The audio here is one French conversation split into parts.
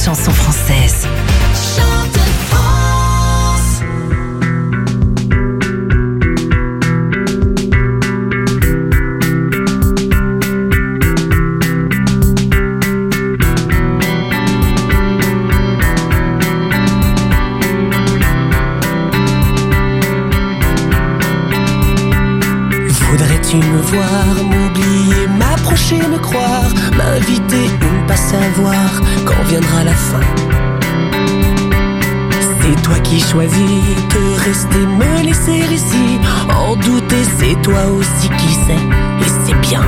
chansons françaises. Chante France. Voudrais-tu me voir, m'oublier, m'approcher, me croire, m'inviter ou ne pas savoir quand viendra la fin? C'est toi qui choisis de rester, me laisser ici. En douter, c'est toi aussi qui sais, et c'est bien.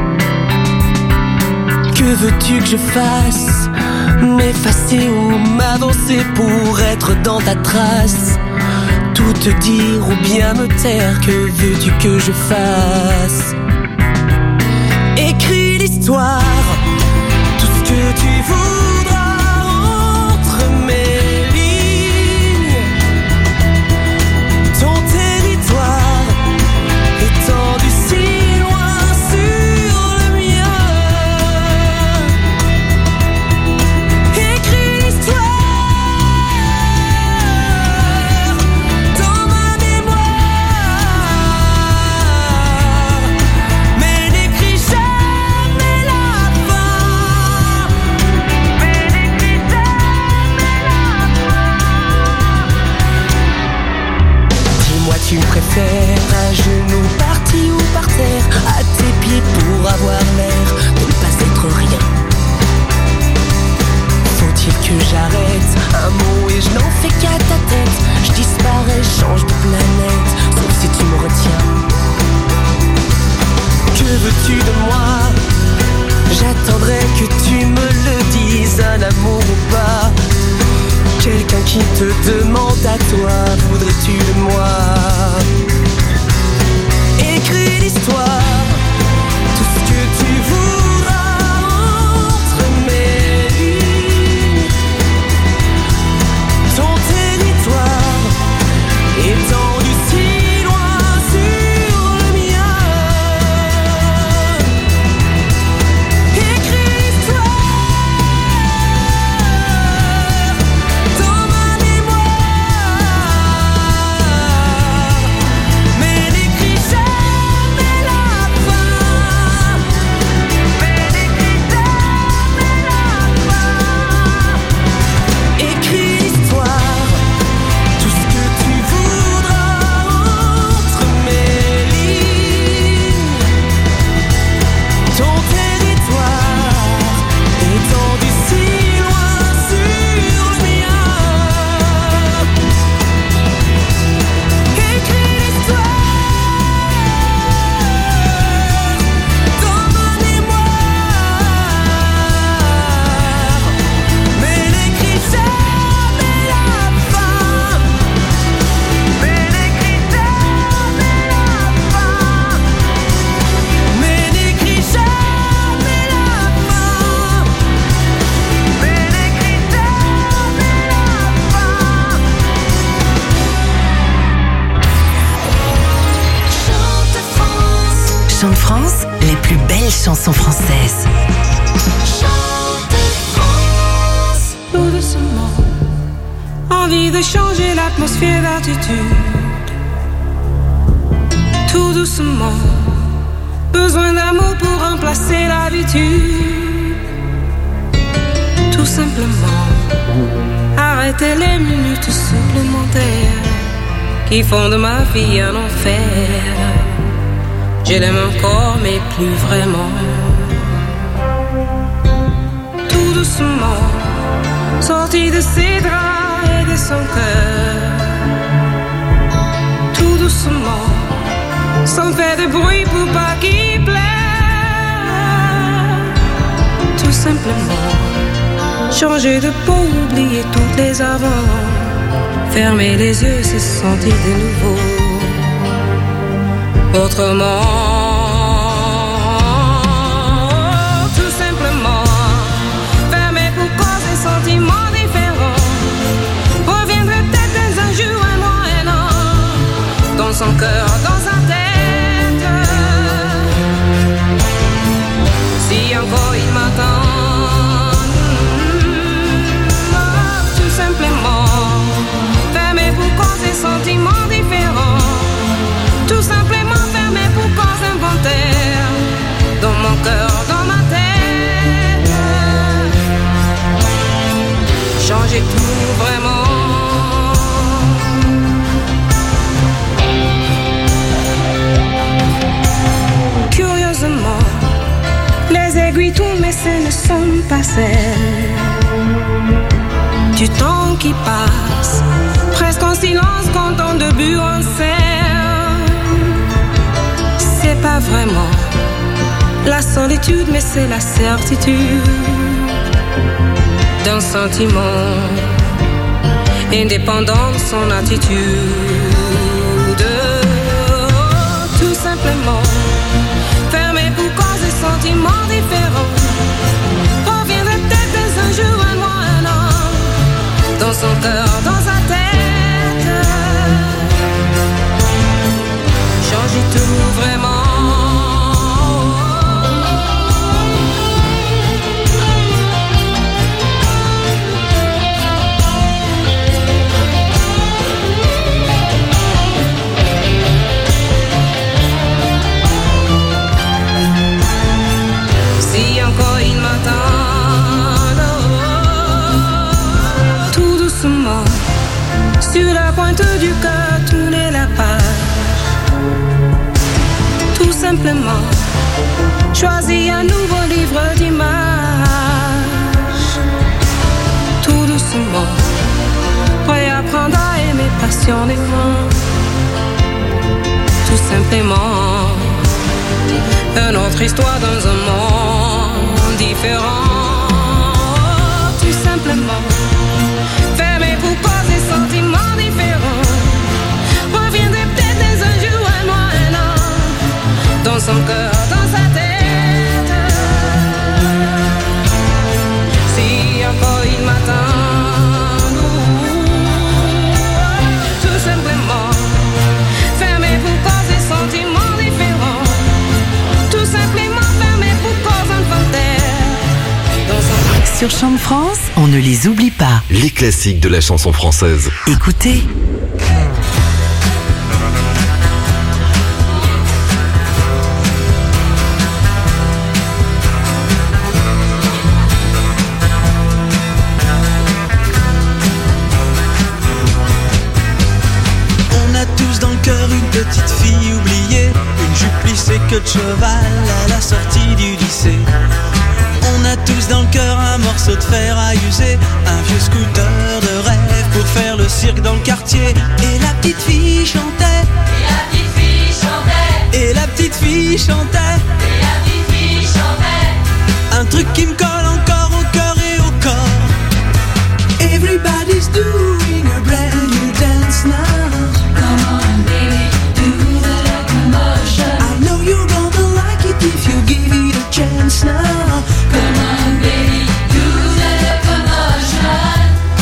Que veux-tu que je fasse? M'effacer ou m'avancer pour être dans ta trace? Tout te dire ou bien me taire, que veux-tu que je fasse? Écris l'histoire, tout ce que tu voudras entre mes lignes. Ton territoire étendu si loin sur le mien. Écris l'histoire dans ma mémoire, mais n'écris jamais la fin. Mais n'écris jamais la fin. Dis-moi, tu me préfères à genoux, parti ou par terre, à tes pieds pour avoir l'air de ne pas être rien? Faut-il que j'arrête un mot et je n'en fais qu'à ta tête? Je disparais, change de planète, sauf si tu me retiens. Que veux-tu de moi? J'attendrai que tu me le dises, un amour ou pas. Quelqu'un qui te demande à toi, voudrais-tu de moi? Écris l'histoire, tout ce que tu voudras entre mes lignes. Ton territoire étendu si loin sur le mien. Écris l'histoire dans ma mémoire, mais n'écris jamais la fin. Mais n'écris jamais la fin. Écris l'histoire, tout ce que tu voudras entre mes lignes. Ton territoire étendu si loin sur le mien. Écris l'histoire dans ma mémoire, mais n'écris jamais la fin. Mais n'écris jamais la fin. Mais n'écris jamais la fin. Mais n'écris jamais la fin. Chante France. Chante France, les plus belles chansons françaises. Chante France. Tout doucement, envie de changer l'atmosphère d'attitude. Tout doucement, besoin d'amour pour remplacer l'habitude. Tout simplement, arrêter les minutes supplémentaires qui font de ma vie un enfer. Je l'aime encore, mais plus vraiment. Tout doucement, sorti de ses draps et de son cœur. Tout doucement, sans faire de bruit pour pas qu'il pleure. Tout simplement, changer de peau, oublier toutes les avant. Fermer les yeux, se sentir de nouveau. Autrement, tout simplement, fermer pour cause des sentiments différents. Reviendrait peut-être un jour, un mois, un an, dans son cœur, dans sa tête. Si encore il m'attend, étincelle du temps qui passe, presque en silence quand on début en scène. C'est pas vraiment la solitude, mais c'est la certitude d'un sentiment indépendant de son attitude. Tout simplement fermé pour cause et sentiments différents. Reviendrait peut-être dès un jour, un mois, un an, dans son cœur, dans sa tête. Changer tout vraiment. Sur la pointe du cœur, tourner la page. Tout simplement, choisis un nouveau livre d'images. Tout doucement, prêt à apprendre à aimer passionnément. Tout simplement, une autre histoire dans un monde différent. Tout simplement, fermé pour cause et sentiments différents. Reviendrait peut-être dès un jour, un mois, un an, dans son cœur, dans sa tête. Si encore il m'attend, tout simplement, fermé pour cause et sentiments différents. Tout simplement, fermé pour cause inventaire. Sur Chant de France, on ne les oublie pas. Les classiques de la chanson française. Écoutez. On a tous dans le cœur une petite fille oubliée, une jupe plissée queue de cheval à la sortie du lycée. On a tous dans le cœur un morceau de fer à user, un vieux scooter de rêve pour faire le cirque dans le quartier. Et la petite fille chantait, Et la petite fille chantait, et la petite fille chantait, et la petite fille chantait. un truc qui me colle encore au cœur et au corps. Everybody's doing a brand new dance now. Come on baby, do the locomotion. I know you're gonna like it if you give it a chance now. Come on baby, do the locomotion.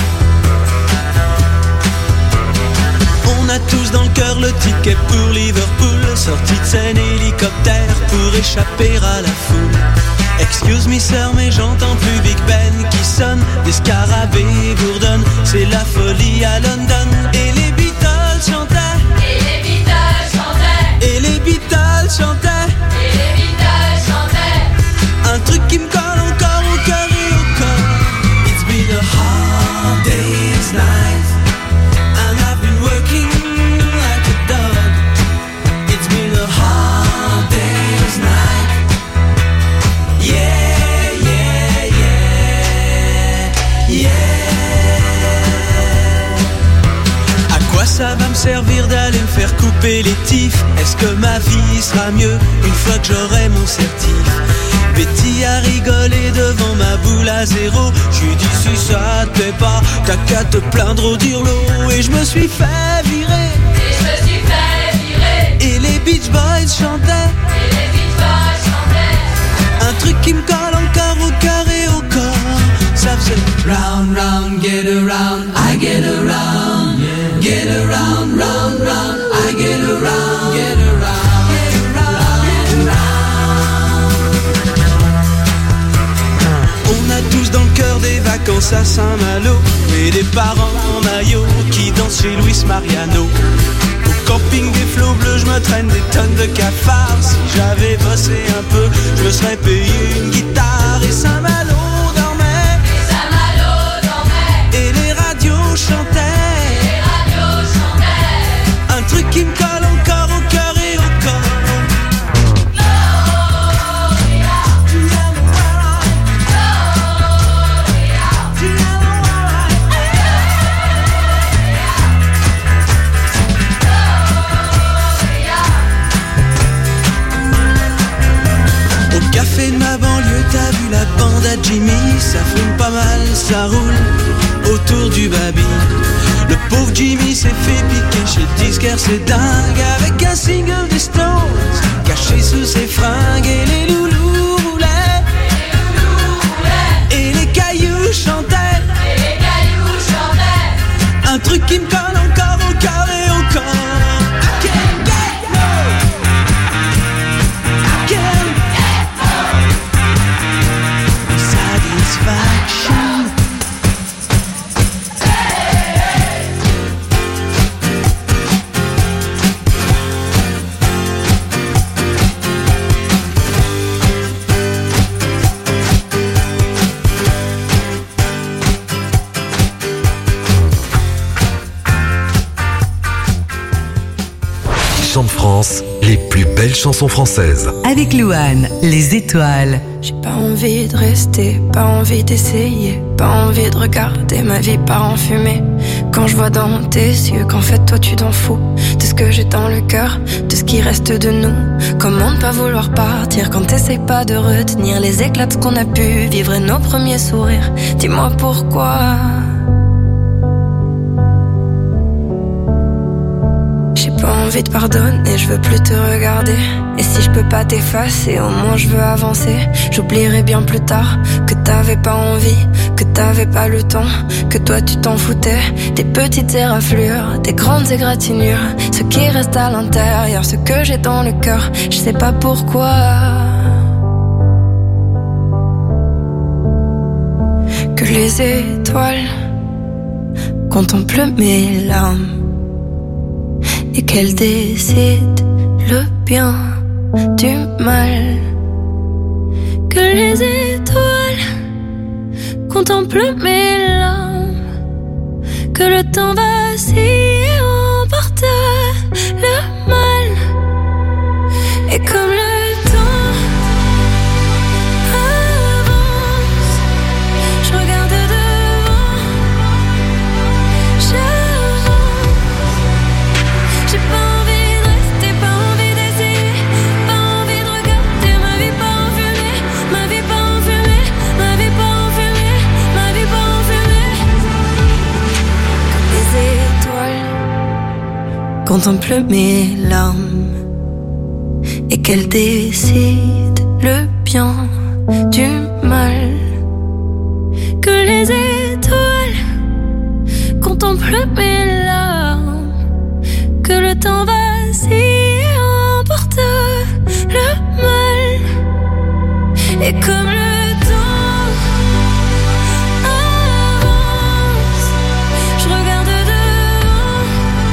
On a tous dans le cœur le ticket pour Liverpool, sortie de scène hélicoptère pour échapper à la foule. Excuse me sir, mais j'entends plus Big Ben qui sonne, des scarabées bourdonnent, c'est la folie à London. Et les Beatles chantaient, Et les Beatles chantaient, et les Beatles chantaient, et les Beatles chantaient. un truc qui me colle encore au cœur et au corps. It's been a hard day's night, and I've been working like a dog. It's been a hard day's night. Yeah, yeah, yeah, yeah. À quoi ça va me servir d'aller me faire couper les tifs? Est-ce que ma vie sera mieux une fois que j'aurai mon certif? Betty a rigolé devant ma boule à zéro. J'lui dis si ça te plaît pas, t'as qu'à te plaindre au dirlo. Et je me suis fait virer, Et je me suis fait virer, et les Beach Boys chantaient, et les Beach Boys chantaient. un truc qui me colle encore au cœur et au corps. Ça faisait round, round, get around, I get around, get around, round, round, I get around, get around, get around, get around. On a tous dans le cœur des vacances à Saint-Malo, et des parents en maillot qui dansent chez Luis Mariano. Au camping des flots bleus, je me traîne des tonnes de cafards. Si j'avais bossé un peu, je me serais payé une guitare. Et Saint-Malo dormait, Et Saint-Malo dormait, et les radios chantaient, et les radios chantaient. un truc qui me colle encore au cœur et au corps. Gloria, Gloria, ça roule autour du baby. Le pauvre Jimmy s'est fait piquer chez le disquaire, c'est dingue. Avec un single des Stones caché sous ses fringues. Et les loulous roulaient, et les cailloux chantaient. Un truc qui me colle encore au cœur et au corps. I can't get no, I can't get no satisfaction. Chant de France, les plus belles chansons françaises. Avec Louane, les étoiles. J'ai pas envie de rester, pas envie d'essayer, pas envie de regarder ma vie part en fumée. Quand je vois dans tes yeux qu'en fait toi tu t'en fous de ce que j'ai dans le cœur, de ce qui reste de nous. Comment ne pas vouloir partir quand t'essayes pas de retenir les éclats de ce qu'on a pu vivre et nos premiers sourires. Dis-moi pourquoi. J'ai pas envie de pardonner, je veux plus te regarder. Et si je peux pas t'effacer, au moins je veux avancer. J'oublierai bien plus tard que t'avais pas envie, que t'avais pas le temps, que toi tu t'en foutais. Des petites éraflures, des grandes égratignures, ce qui reste à l'intérieur, ce que j'ai dans le cœur, je sais pas pourquoi. Que les étoiles contemplent mes larmes et qu'elles décident le bien du mal. Que les étoiles contemplent mes larmes, que le temps vacille et emporte le mal. Et comme le temps avance, je regarde devant, j'avance. J'ai pas envie de rester, pas envie d'essayer, pas envie de regarder ma vie pas en fumée, ma vie pas en fumée, ma vie pas en fumée, ma vie pas en fumée. Les étoiles contemplent mes larmes et qu'elles décident le bien du mal. Que les étoiles contemplent mes larmes, que le temps vacille et emporte le mal. Et comme le temps avance, je regarde devant,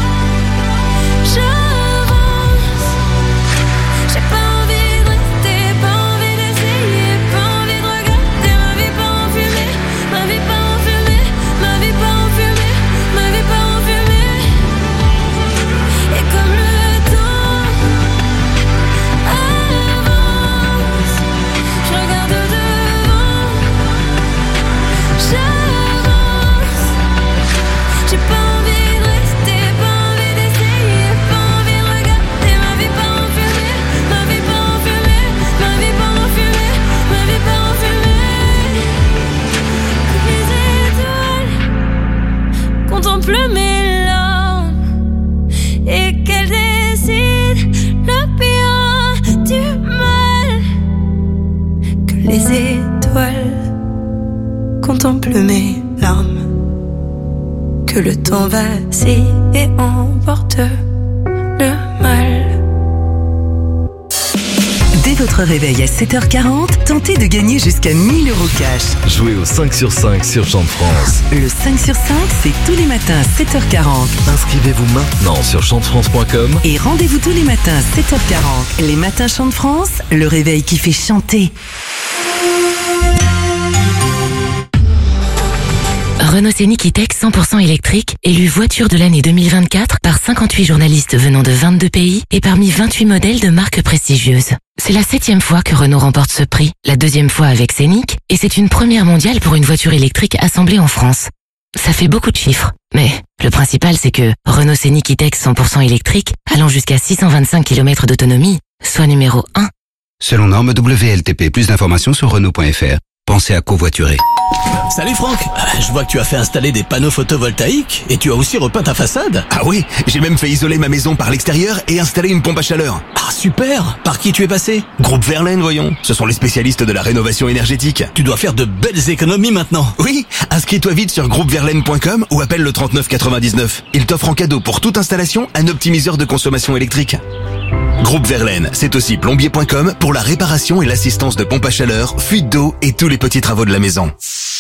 j'avance. J'ai pas envie de rester, pas envie d'essayer, pas envie de regarder ma vie pas en fumée, ma vie pas en fumée, ma vie pas en fumée, ma vie pas en fumée. Et comme le temps avance, je regarde devant, j'avance. J'ai pas envie de rester, pas envie d'essayer, pas envie de regarder ma vie pas en fumée, ma vie pas en fumée, ma vie pas en fumée, ma vie pas en fumée. Que les étoiles contemplent mes larmes et qu'elles décident le bien du mal. Que les étoiles contemplent mes larmes, que le temps vacille et emporte le mal. Dès votre réveil à 7h40, tentez de gagner jusqu'à 1000 € cash. Jouez au 5 sur 5 sur Chant de France. Le 5 sur 5, c'est tous les matins à 7h40. Inscrivez-vous maintenant sur chantefrance.com. Et rendez-vous tous les matins à 7h40. Les matins Chant de France, le réveil qui fait chanter. Renault Scénic E-Tech 100% électrique, élu voiture de l'année 2024 par 58 journalistes venant de 22 pays et parmi 28 modèles de marques prestigieuses. C'est la 7e fois que Renault remporte ce prix, la 2e fois avec Scénic, et c'est une première mondiale pour une voiture électrique assemblée en France. Ça fait beaucoup de chiffres, mais le principal c'est que Renault Scénic E-Tech 100% électrique, allant jusqu'à 625 km d'autonomie, soit numéro 1. Selon norme WLTP, plus d'informations sur Renault.fr. pensez à covoiturer. Salut Franck, je vois que tu as fait installer des panneaux photovoltaïques et tu as aussi repeint ta façade. Ah oui, j'ai même fait isoler ma maison par l'extérieur et installer une pompe à chaleur. Ah super, par qui tu es passé? Groupe Verlaine, voyons. Ce sont les spécialistes de la rénovation énergétique. Tu dois faire de belles économies maintenant. Oui, inscris-toi vite sur groupeverlaine.com ou appelle le 39 99. Il t'offre en cadeau pour toute installation un optimiseur de consommation électrique. Groupe Verlaine, c'est aussi plombier.com pour la réparation et l'assistance de pompes à chaleur, fuite d'eau et tous les petits travaux de la maison.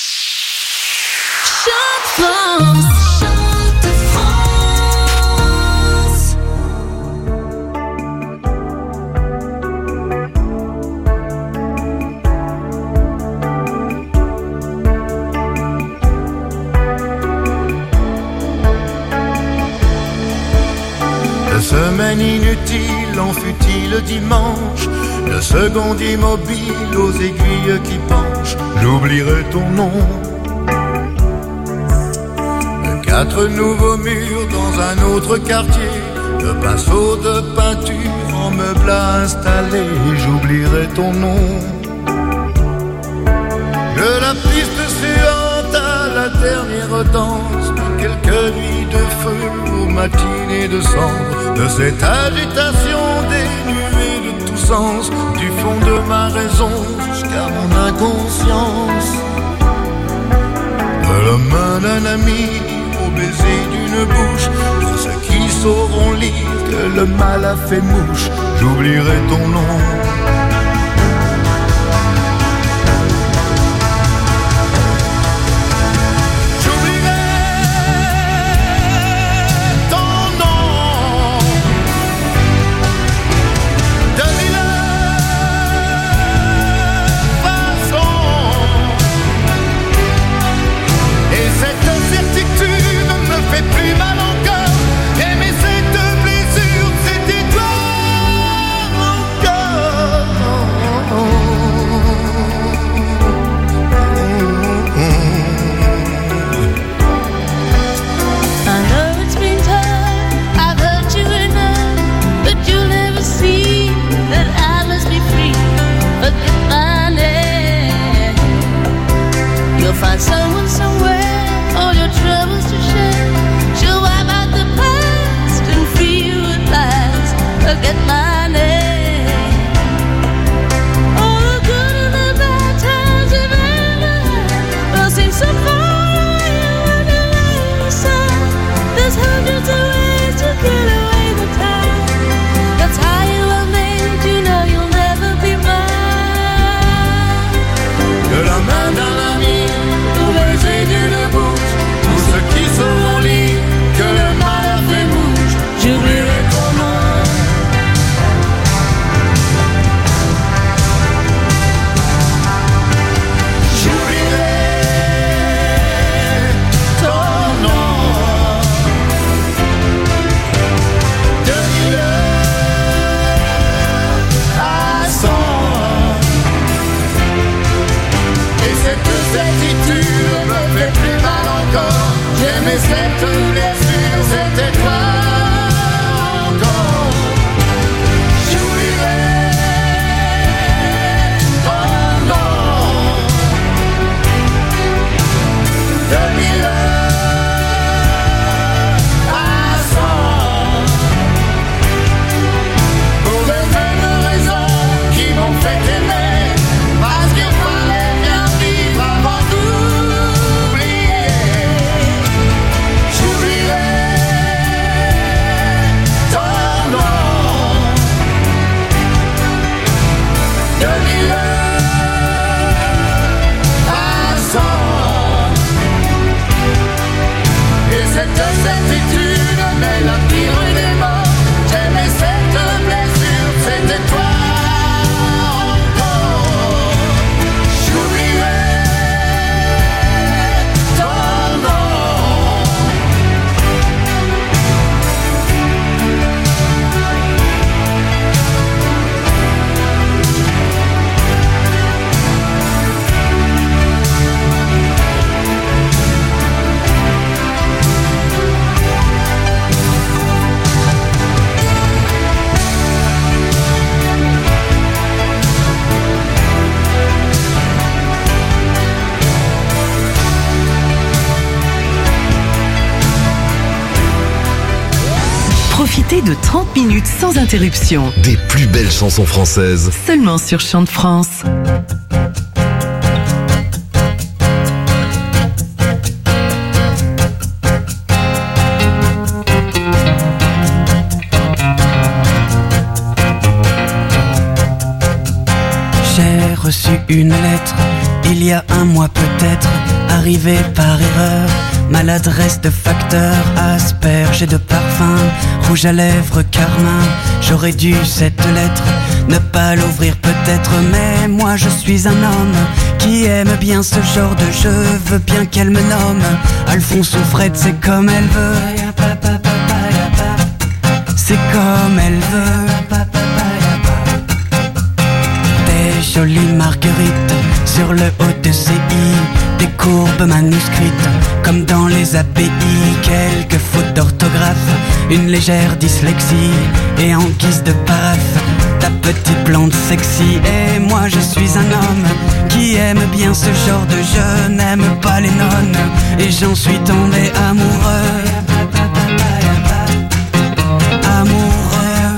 De semaine inutile en fut-il dimanche, de seconde immobile aux aiguilles qui penchent, j'oublierai ton nom. De 4 nouveaux murs dans un autre quartier, de pinceaux de peinture en meubles à installer, j'oublierai ton nom. De la piste suivante à la dernière danse, de quelques nuits de feu aux matinées de cendre, de cette agitation dénuée de tout sens, du fond de ma raison jusqu'à mon inconscience. De la main d'un ami au baiser d'une bouche, de ceux qui sauront lire que le mal a fait mouche, j'oublierai ton nom. Plus mal encore, aimer cette blessure, cette histoire encore. Plus de 30 minutes sans interruption. Des plus belles chansons françaises. Seulement sur Chant de France. J'ai reçu une lettre, il y a un mois peut-être, arrivée par erreur. Maladresse de facteur, asperge et de parfum, rouge à lèvres, carmin. J'aurais dû cette lettre ne pas l'ouvrir peut-être, mais moi je suis un homme qui aime bien ce genre de jeu. Veux bien qu'elle me nomme Alphonse ou Fred, c'est comme elle veut. C'est comme elle veut. Des jolies marguerites sur le haut de ses i, des courbes manuscrites comme dans les API, quelques fautes d'orthographe, une légère dyslexie, et en guise de paraphe, ta petite blonde sexy. Et moi je suis un homme qui aime bien ce genre de jeu, n'aime pas les nonnes, et j'en suis tombé amoureux. Amoureux.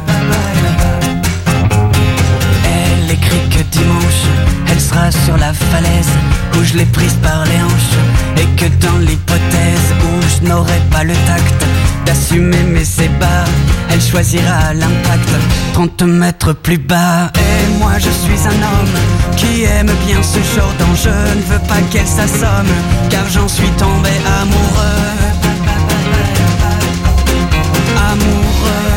Elle écrit que dimanche elle sera sur la falaise où je l'ai prise par les hanches, et que dans l'hypothèse où je n'aurai pas le tact d'assumer mes ébats, elle choisira l'impact 30 mètres plus bas. Et moi je suis un homme qui aime bien ce genre d'enjeu, ne veux pas qu'elle s'assomme car j'en suis tombé amoureux. Amoureux.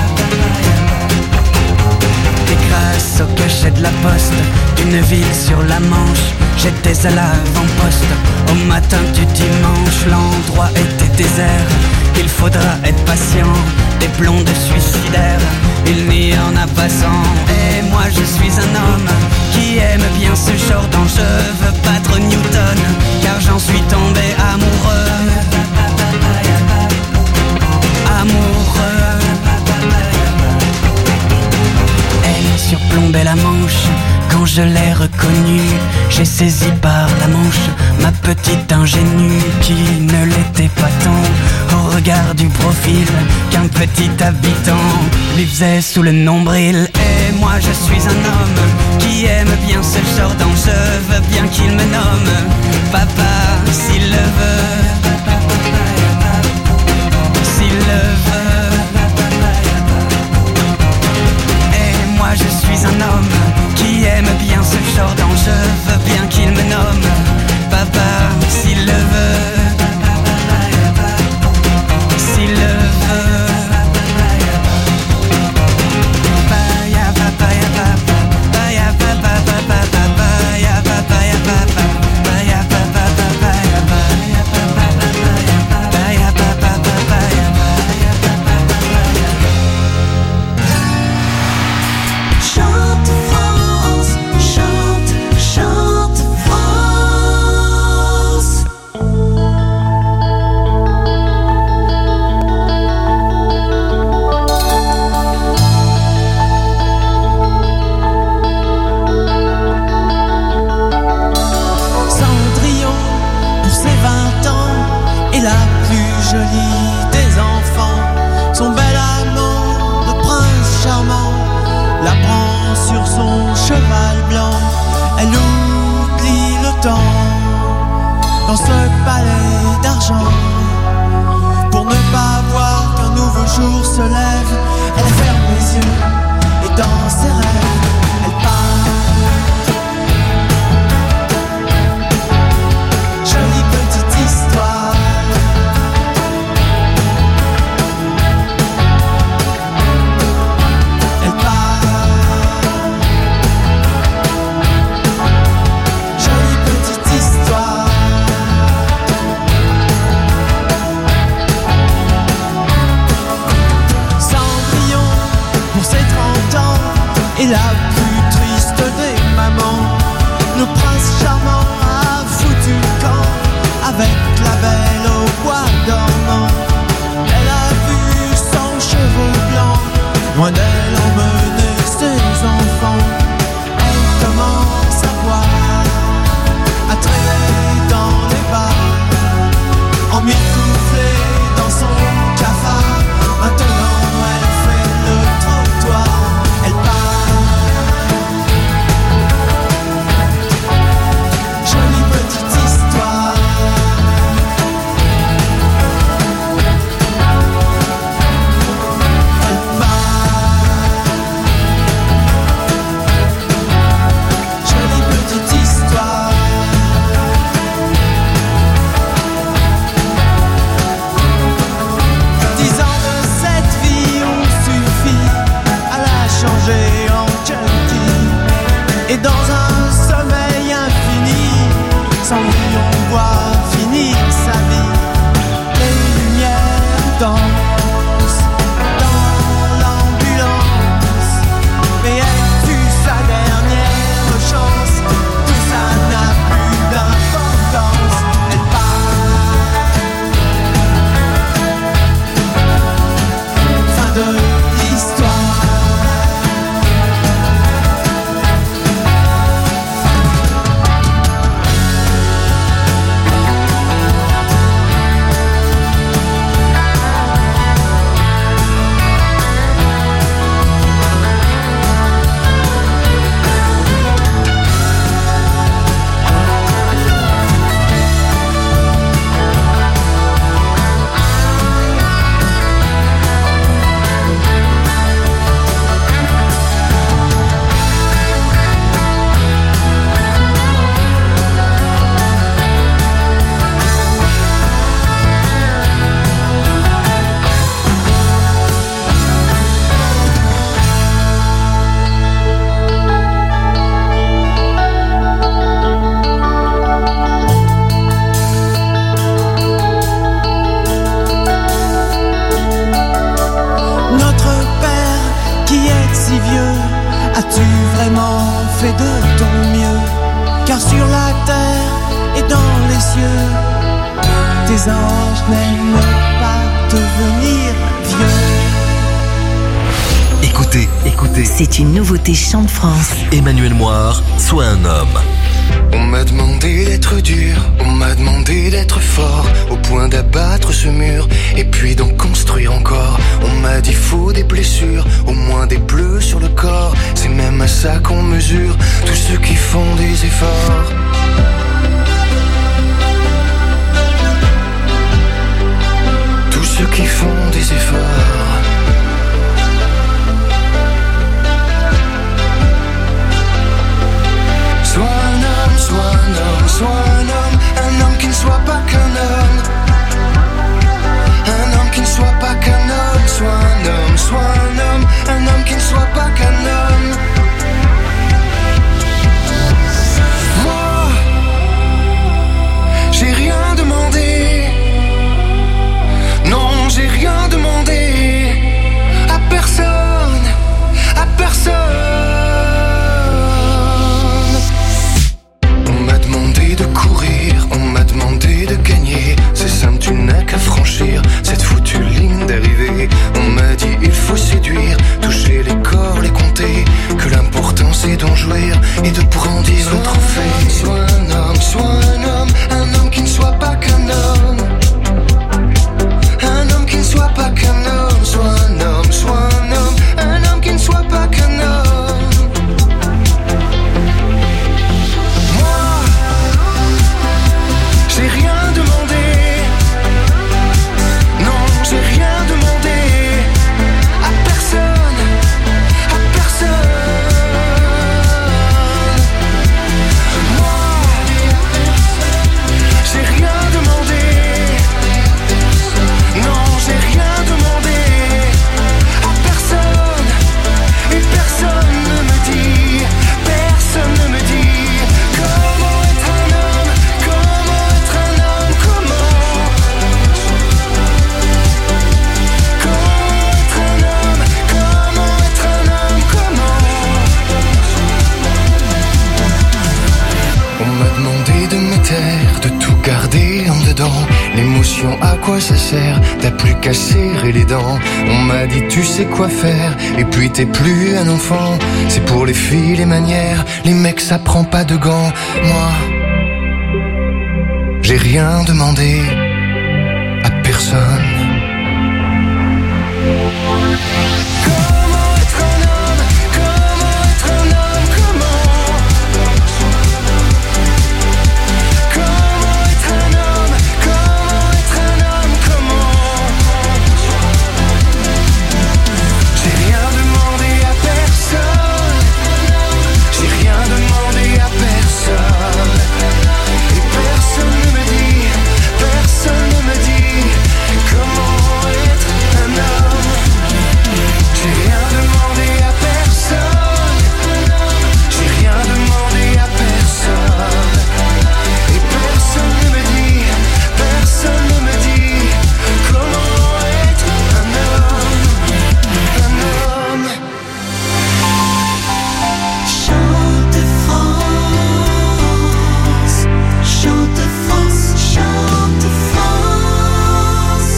Et grâce au cachet de la poste d'une ville sur la Manche, j'étais à l'avant-poste au matin du dimanche. L'endroit était désert, il faudra être patient. Des blondes suicidaires, il n'y en a pas 100. Et moi je suis un homme qui aime bien ce genre d'enjeu, veux battre Newton car j'en suis tombé amoureux. Amoureux. Elle surplombait la Manche. Quand je l'ai reconnue, j'ai saisi par la manche ma petite ingénue qui ne l'était pas tant au regard du profil qu'un petit habitant lui faisait sous le nombril. Et moi je suis un homme qui aime bien ce genre d'enjeu, veux bien qu'il me nomme papa s'il le veut. S'il le veut. Et moi je suis un homme qui aime bien ce genre d'enjeu, veux bien qu'il me nomme papa s'il le veut. S'il le veut. Dans ce palais d'argent, pour ne pas voir qu'un nouveau jour se lève, elle ferme les yeux et dans ses rêves, elle part. Jolie petite histoire. Elle part. Jolie petite histoire. Et la plus triste des mamans, le prince charmant a foutu le camp avec la belle au bois dormant. Elle a vu son cheveu blanc, loin d'elle emmener ses enfants. Elle commence à boire, à traîner dans les bars, emmitouflée dans son cafard. Maintenant fais de ton mieux, car sur la terre et dans les cieux, tes anges n'aiment pas devenir vieux. Écoutez, écoutez. C'est une nouveauté Chant de France. Emmanuel Moir, Sois un homme. On m'a demandé d'être dur, on m'a demandé d'être fort, au point d'abattre ce mur, et puis d'en construire encore. On m'a dit faut des blessures, au moins des bleus sur le corps. C'est même à ça qu'on mesure tous ceux qui font des efforts. Tous ceux qui font des efforts. Sois un homme qui ne soit pas qu'un homme. Un homme qui ne soit pas qu'un homme. Sois un homme qui ne soit pas qu'un homme. Moi, j'ai rien demandé. Non, j'ai rien demandé. À personne, à personne. De gagner, c'est simple, tu n'as qu'à franchir cette foutue ligne d'arrivée. On m'a dit il faut séduire, toucher les corps, les compter, que l'important c'est d'en jouir et de brandir le trophée. Sois un homme qui ne soit pas qu'un homme. Un homme qui ne soit pas qu'un homme. Sois un homme qui ne soit pas qu'un homme. J'ai rien demandé, non j'ai rien demandé, à personne, à personne. Moi, j'ai rien demandé, non j'ai rien demandé, à personne, et personne ne me dit comment être un homme, comment être un homme, comment être un homme, comment être un homme, comment. On m'a demandé de me taire, de tout garder en dedans. L'émotion, à quoi ça sert? T'as plus qu'à serrer les dents. On m'a dit tu sais quoi faire, et puis t'es plus un enfant. C'est pour les filles les manières, les mecs ça prend pas de gants. Moi, j'ai rien demandé à personne. Comment être un homme, comment être un homme, comment. Comment être un homme, comment être un homme, comment. J'ai rien demandé à personne. J'ai rien demandé à personne. Et personne ne me dit comment être un homme. J'ai rien demandé à personne. J'ai rien demandé à personne. Et personne ne me dit comment être un homme. Un homme. Chante France, chante France, chante France.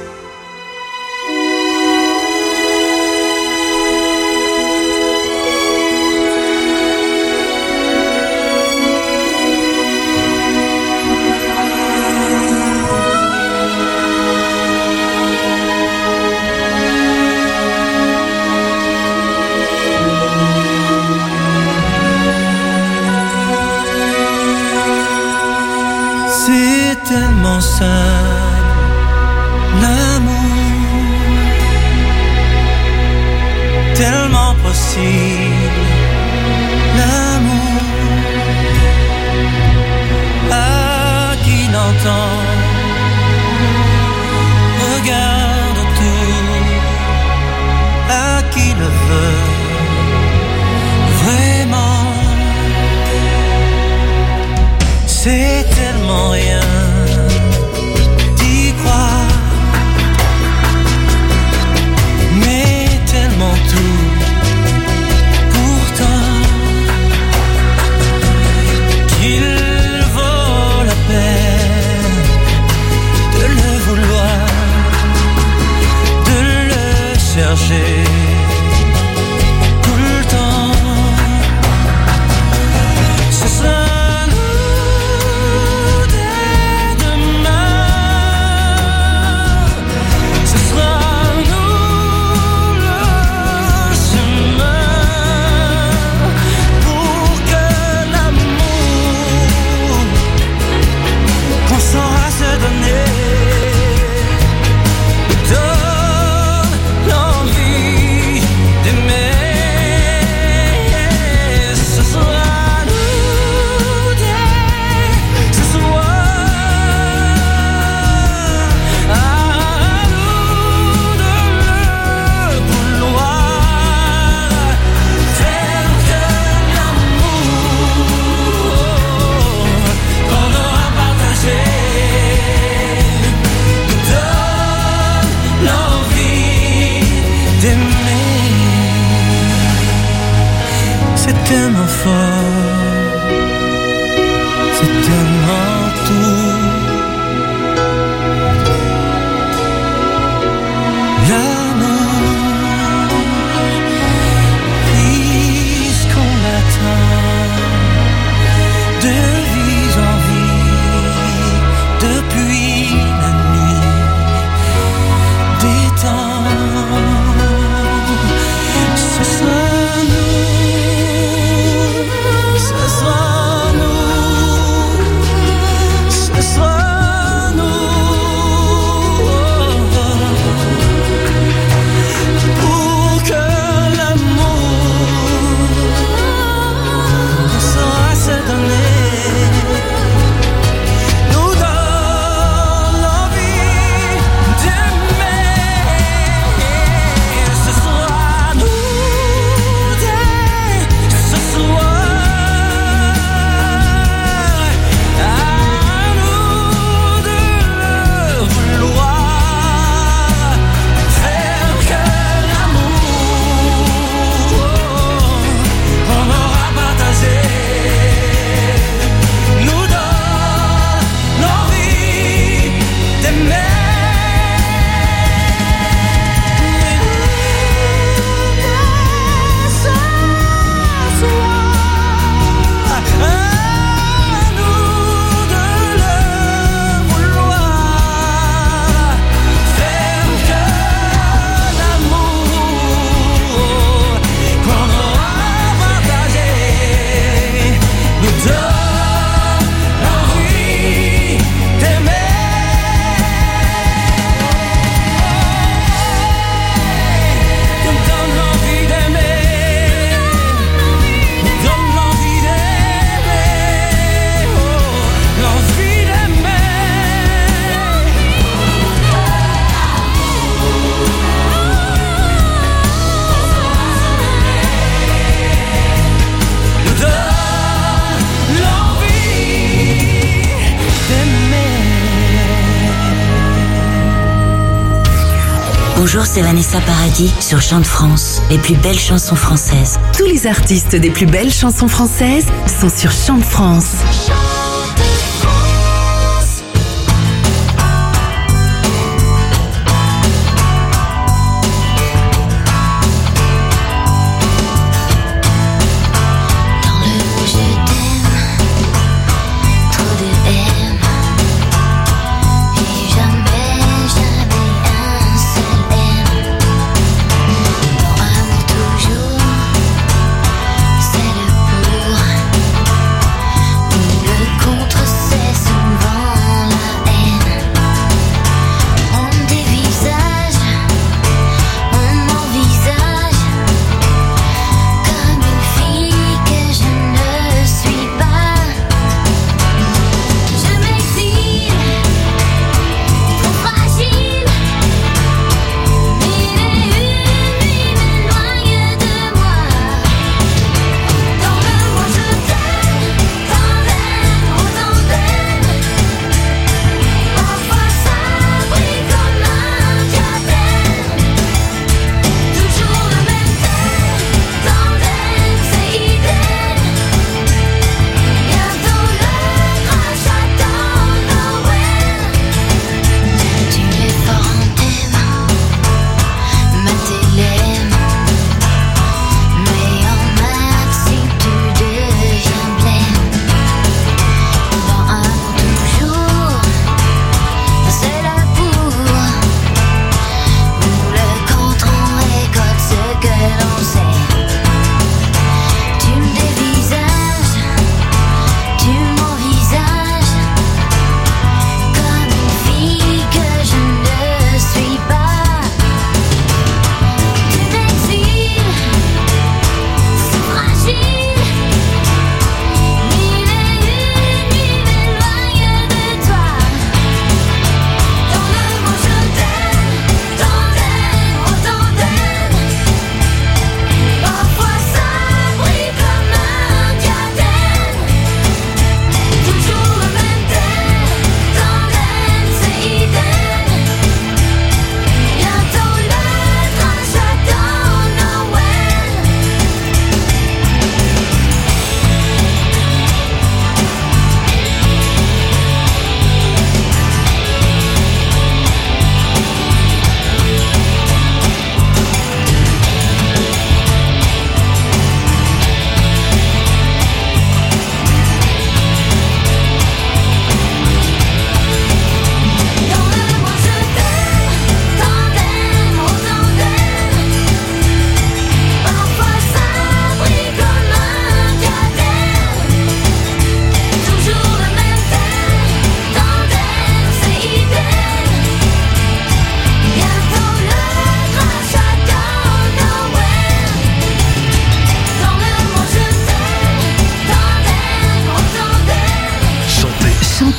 C'est tellement simple, l'amour, tellement possible, l'amour, à qui l'entend, regarde autour, à qui le veut, vraiment. C'est tellement rien d'y croire, mais tellement tout. Pourtant, chercher tout le temps. Ce sera nous dès demain. Ce sera nous le chemin pour que l'amour qu'on saura se donner donne l'envie d'aimer. Ce sera nous dès ce soir, à nous de le vouloir, faire que l'amour qu'on aura partagé donne l'envie d'aimer. C'est tellement fort, c'est tellement tout. L'amour, puisqu'on l'attend de vie en vie depuis la nuit des temps. Ce sera nous, ce sera nous, ce sera nous, pour que l'amour saura se donner nous donne l'envie d'aimer. Ce sera nous dès ce soir, à nous de le vouloir, faire que l'amour qu'on aura partagé nous donne l'envie d'aimer. Ce soir, à nous de le vouloir, faire que l'amour qu'on aura partagé nous donne l'envie d'aimer. Nous donne l'envie d'aimer. Nous donne l'envie d'aimer. Oh, l'envie d'aimer. Nous donne l'envie d'aimer. Bonjour, c'est Vanessa Paradis sur Chant de France, les plus belles chansons françaises. Tous les artistes des plus belles chansons françaises sont sur Chant de France. Je t'aime, trop de haine, et jamais un seul aime. Mon amour toujours, c'est le pour, le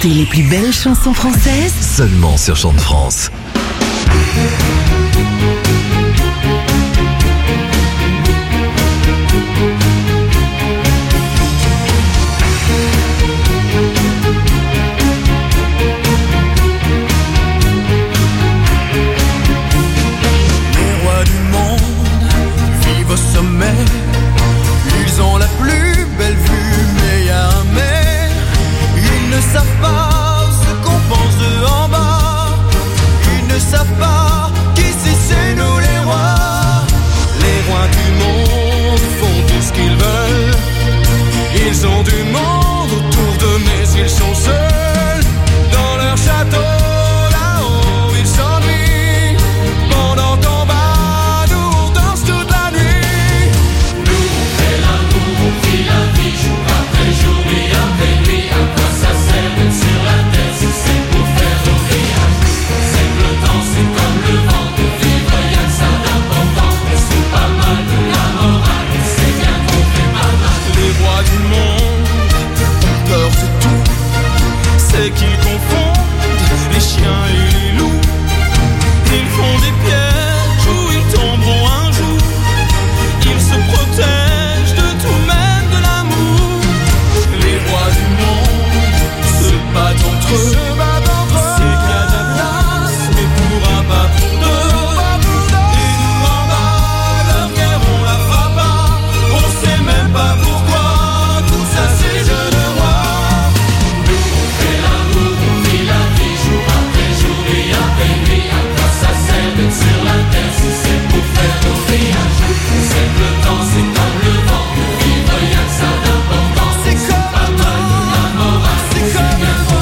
Chantez les plus belles chansons françaises Seulement sur Chant de France. Les rois du monde vivent au sommet. Ils ont la plus belle vue, mais y a un mais. Ils ne savent pas ce qu'on pense d'eux en bas. Ils ne savent pas qu'ici c'est nous les rois. Les rois du monde font tout ce qu'ils veulent. Ils ont du monde autour d'eux, mais ils sont seuls. Dans leur château, là-haut, ils s'ennuient. Pendant qu'en bas, nous on danse toute la nuit. Nous on fait l'amour, on vit la vie, jour après jour, nuit après nuit. À quoi ça sert d'être sur la terre si c'est pour faire nos villages? C'est que le temps, c'est comme le vent, de vivre y'a que ça d'important. On se fout pas mal de la morale, et c'est bien qu'on fait pas mal. Les rois du monde ont peur de tout. C'est qu'ils confondent les chiens et les loups. Ils font des pièges où ils tomberont un jour. Ils se protègent de tout, même de l'amour. Les rois du monde se battent entre eux. C'est qu'il y a de la place, mais pour un pas pour deux. Et nous en bas, leur guerre on la fera pas. On sait même pas pourquoi. Tout ça c'est jeunes rois. Nous on fait l'amour, on vit la vie, jour après jour, nuit après nuit. À quoi ça sert d'être sur la terre si c'est pour faire nos villages? C'est que le temps, c'est comme le vent, de vivre y'a que ça d'important. C'est comme pas mal de la morale, c'est comme le vent.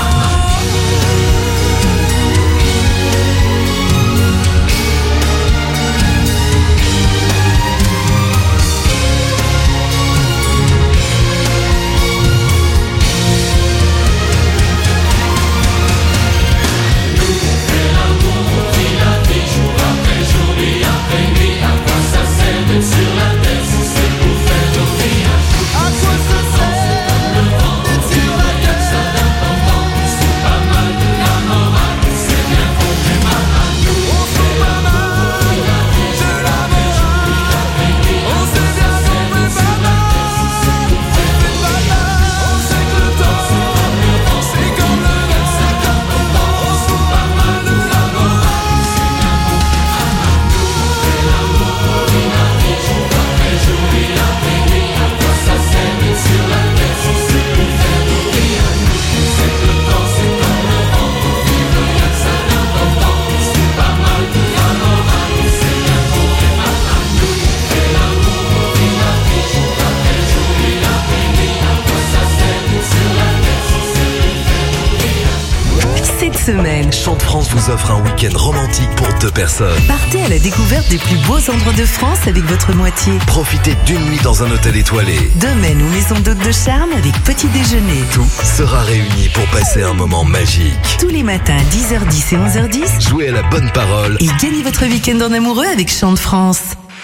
Sur la terre, si c'est pour faire nos villages. À quoi ça sert d'être sur la terre? Ça d'important, c'est pas mal de la morale. C'est bien qu'on fait malade. Nous on fait pas mal de la morale. On sait bien qu'on fait pas mal. On fait pas mal. On sait que le temps, c'est comme le vent, c'est comme le vent. On se fout pas mal de la morale. C'est bien qu'on fait malade. Nous on fait l'amour, on vit la vie. Cette semaine, Chant de France vous offre un week-end romantique pour 2 personnes. partez à la découverte des plus beaux endroits de France avec votre moitié. Profitez d'une nuit dans un hôtel étoilé. Domaine ou maison d'hôte de charme avec petit déjeuner. Tout sera réuni pour passer un moment magique. Tous les matins, 10h10 et 11h10. Jouez à la bonne parole Et gagnez votre week-end en amoureux avec Chant de France.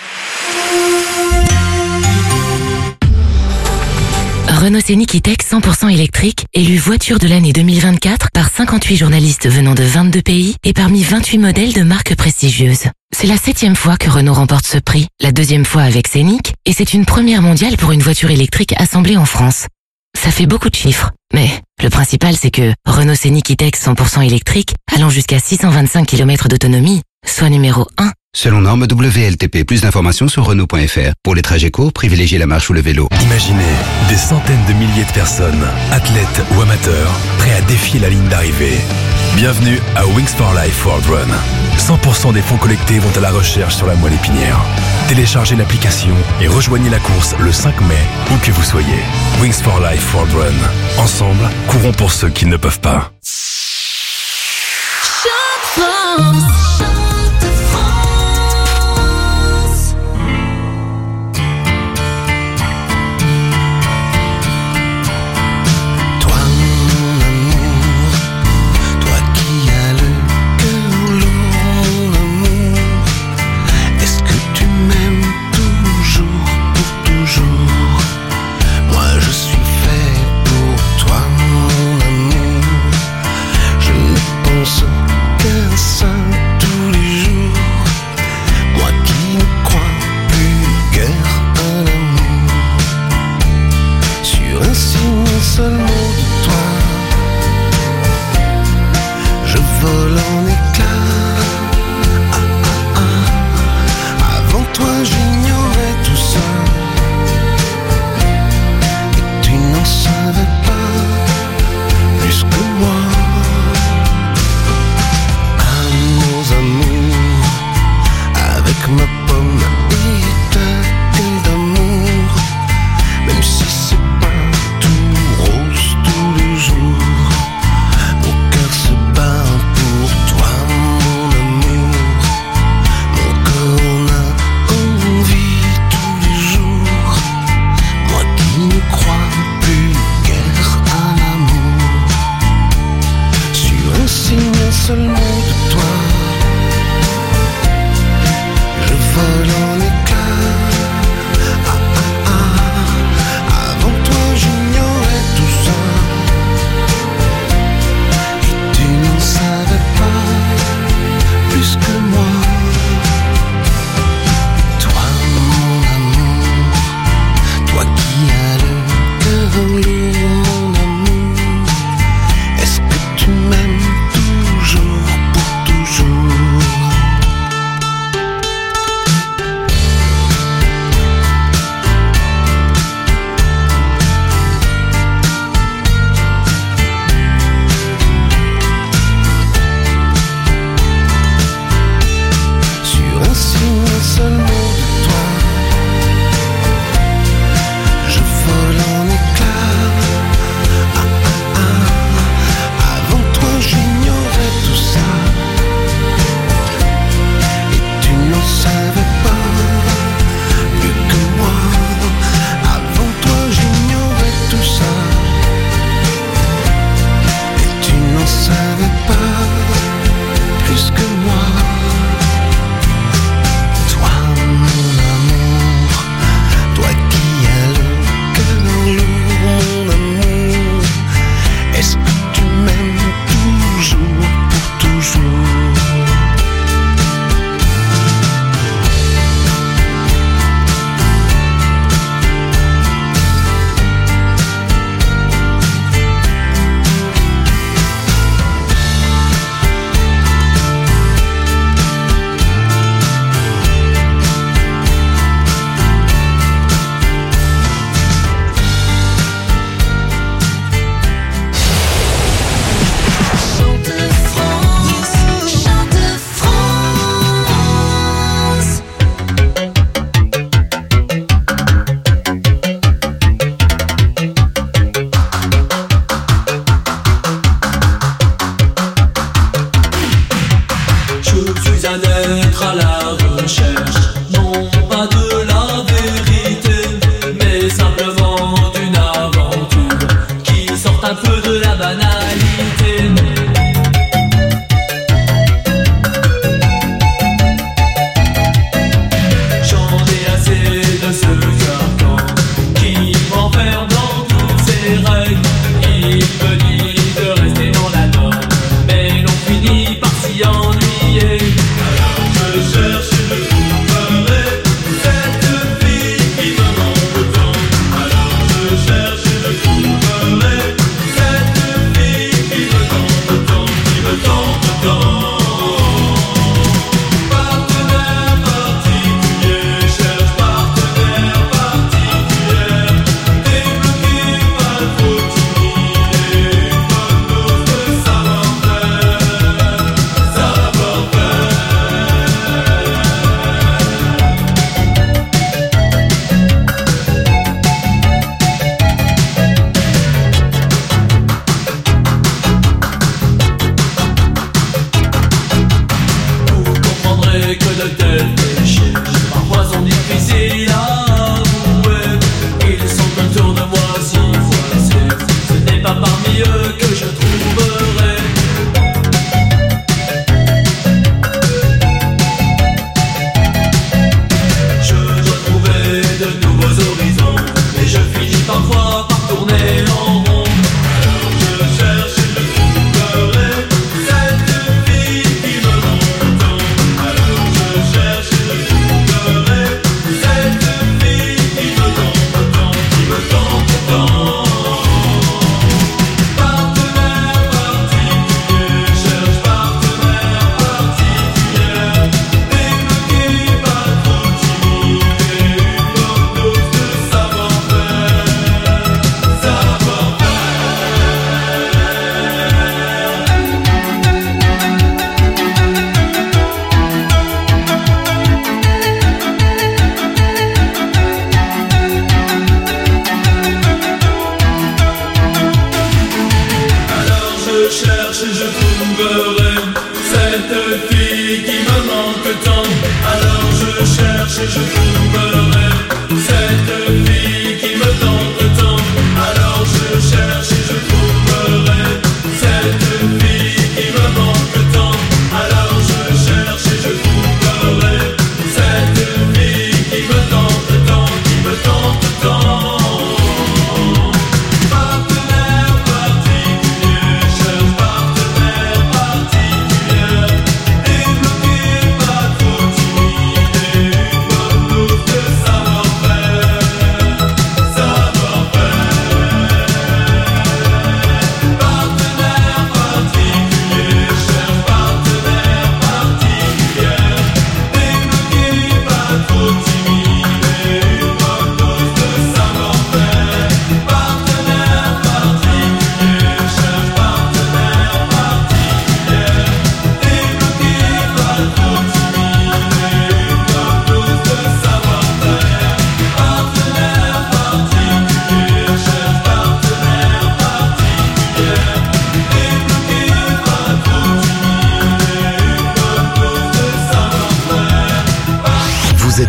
Renault Scénic E-Tech 100% électrique, élu voiture de l'année 2024 par 58 journalistes venant de 22 pays et parmi 28 modèles de marques prestigieuses. C'est la 7e fois que Renault remporte ce prix, la 2e fois avec Scénic, et c'est une première mondiale pour une voiture électrique assemblée en France. Ça fait beaucoup de chiffres, mais le principal c'est que Renault Scénic E-Tech 100% électrique, allant jusqu'à 625 km d'autonomie, soit numéro 1. Selon norme WLTP, plus d'informations sur Renault.fr. Pour les trajets courts, privilégiez la marche ou le vélo. Imaginez des centaines de milliers de personnes, athlètes ou amateurs, prêts à défier la ligne d'arrivée. Bienvenue à Wings for Life World Run. 100% des fonds collectés vont à la recherche sur la moelle épinière. Téléchargez l'application et rejoignez la course le 5 mai, où que vous soyez. Wings for Life World Run. Ensemble, courons pour ceux qui ne peuvent pas. Moi je suis fait pour toi, mon amour.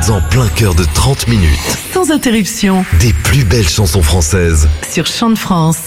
êtes en plein cœur de 30 minutes. Sans interruption. Des plus belles chansons françaises. Sur Chant de France.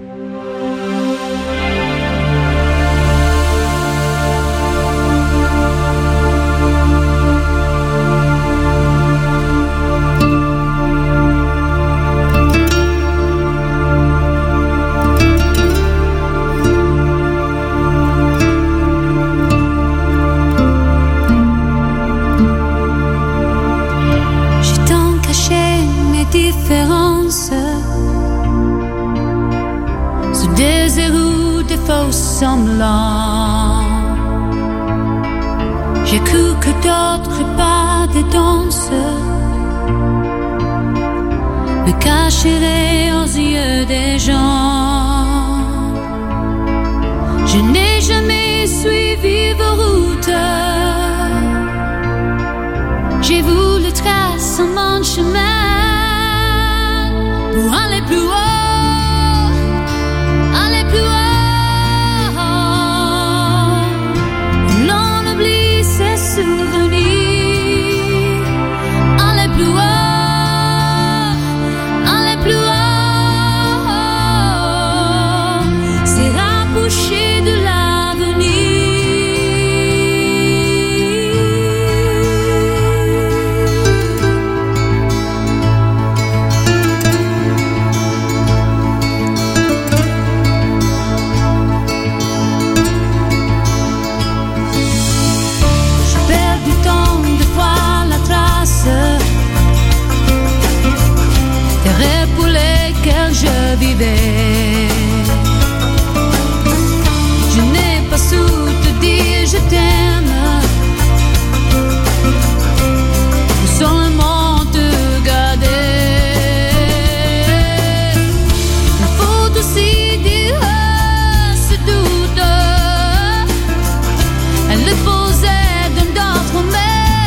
J'ai cru que d'autres pas des danses me cacheraient aux yeux des gens. Je n'ai jamais suivi vos routes. J'ai voulu tracer mon chemin pour aller plus haut. Je n'ai pas su te dire je t'aime, seulement te garder. Il faut aussi dire ce doute, elle le posait dans d'autres mains.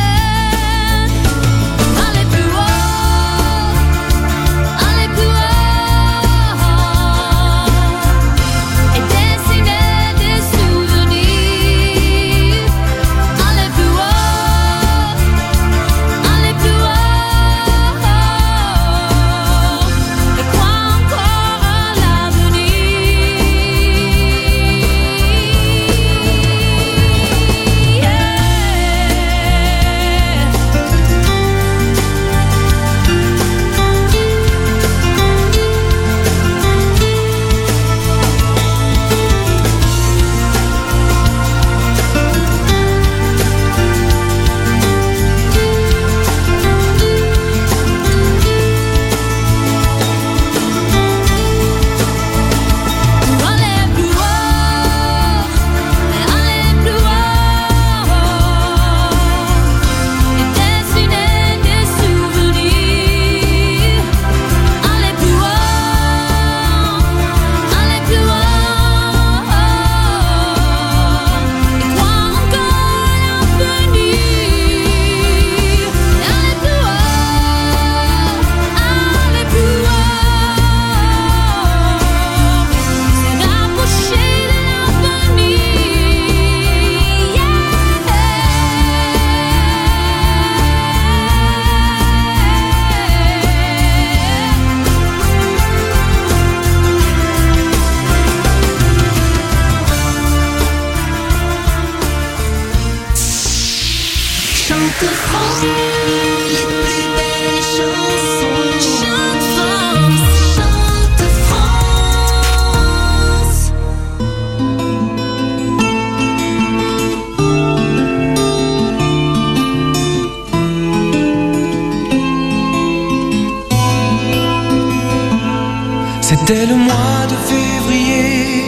C'était le mois de février,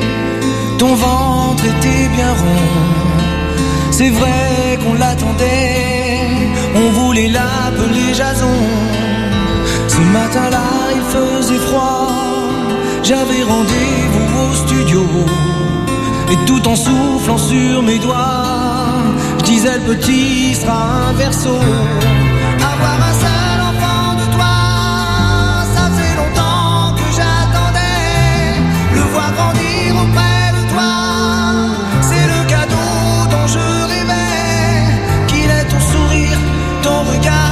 ton ventre était bien rond. C'est vrai qu'on l'attendait, on voulait l'appeler Jason. Ce matin-là, il faisait froid, j'avais rendez-vous au studio. Et tout en soufflant sur mes doigts, je disais le petit sera un verso. Avoir un seul enfant de toi, ça faisait longtemps que j'attendais. Le voir grandir auprès de toi, c'est le cadeau dont je rêvais. Qu'il ait ton sourire, ton regard,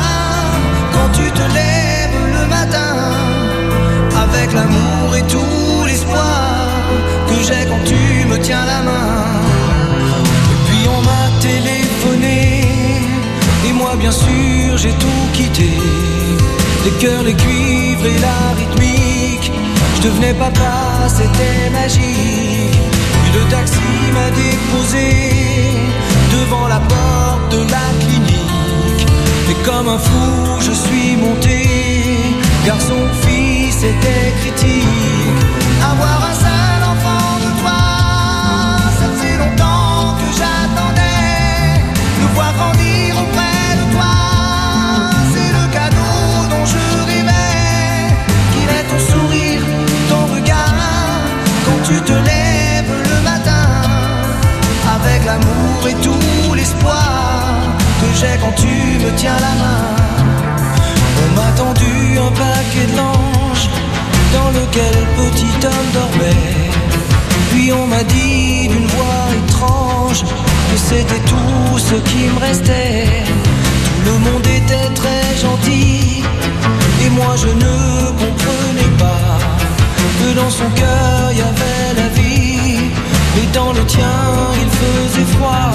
avec l'amour et tout l'espoir que j'ai quand tu me tiens la main. Et puis on m'a téléphoné, et moi bien sûr j'ai tout quitté. Les cœurs, les cuivres et la rythmique, je devenais papa, c'était magique. Puis le taxi m'a déposé devant la porte de la clinique. Et comme un fou je suis monté, garçon, fille, c'était critique. Avoir un seul enfant de toi, ça faisait longtemps que j'attendais. Le voir grandir auprès de toi, c'est le cadeau dont je rêvais. Qu'il est ton sourire, ton regard, quand tu te lèves le matin, avec l'amour et tout l'espoir que j'ai quand tu me tiens la main. On m'a tendu un paquet de linge dans lequel petit homme dormait. Puis on m'a dit d'une voix étrange que c'était tout ce qui me restait. Tout le monde était très gentil et moi je ne comprenais pas que dans son cœur il y avait la vie, et dans le tien il faisait froid.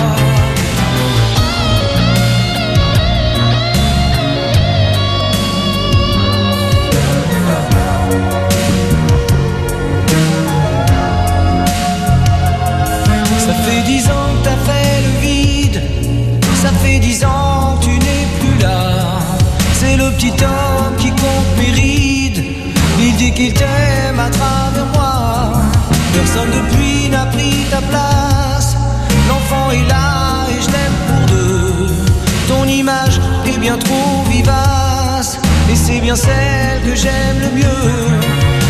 Ça fait 10 ans que t'as fait le vide, ça fait 10 ans que tu n'es plus là. C'est le petit homme qui compte mes rides, il dit qu'il t'aime à travers moi. Personne depuis n'a pris ta place, l'enfant est là et je l'aime pour deux. Ton image est bien trop vivace, et c'est bien celle que j'aime le mieux.